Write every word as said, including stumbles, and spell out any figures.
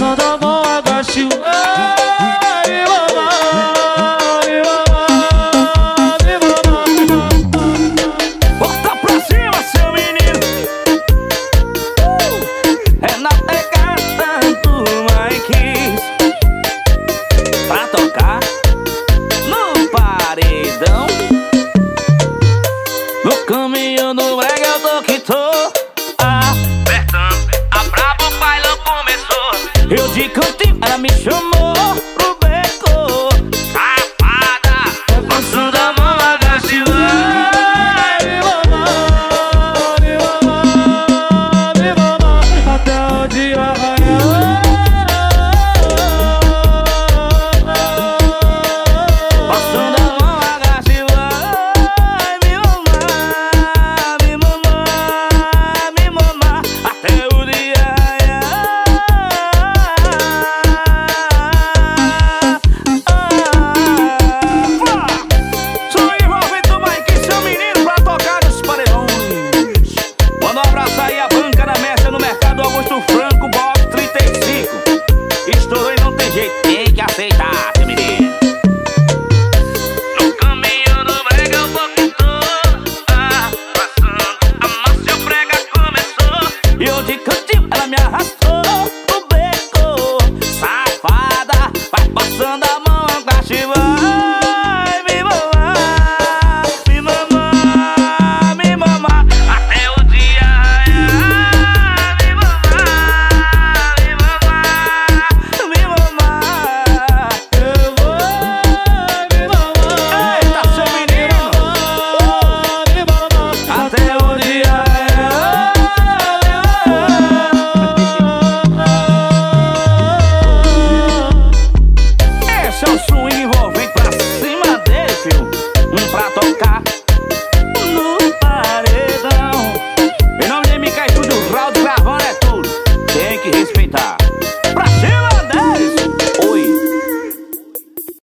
passando a mão, agacho. Ai, me mamar, me mamar, me mamar. Bota pra cima, seu menino. uh! É na pegada do Mike pra tocar no paredão. No caminho do brega eu tô que tô apertando. A brabo bailão começou. Eu de cantinho, ela me chamou pro beco. Safada, Passando a mão, agacho. Ai, me mamar, me mamar, me mamar, até o dia raiar. passando a mão, agacho. Vai me mamar, me mamar, me mamar, até o dia raiar. Sou envolvido do Mike, seu menino, pra tocar nos paredões. Manda um abraço aí a banca na mesa no mercado Augusto Franco, box trinta e cinco. Estourou e não tem jeito, tem que aceitar, seu menino. No caminho do brega eu vou que tô ah, passando. A Márcia Brega começou. E eu de cantinho ela me arrastou.